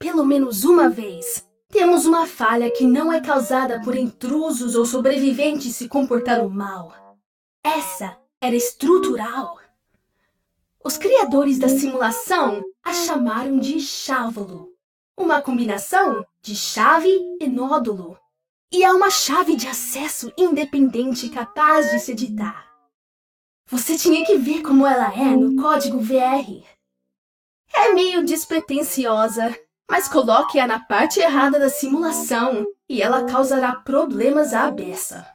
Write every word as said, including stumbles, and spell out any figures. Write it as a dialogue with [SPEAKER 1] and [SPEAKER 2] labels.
[SPEAKER 1] pelo menos uma vez. Temos uma falha que não é causada por intrusos ou sobreviventes se comportando mal. Essa era estrutural. Os criadores da simulação a chamaram de chávulo, uma combinação de chave e nódulo. E é uma chave de acesso independente capaz de se editar. Você tinha que ver como ela é no código V R. É meio despretensiosa, mas coloque-a na parte errada da simulação e ela causará problemas à beça.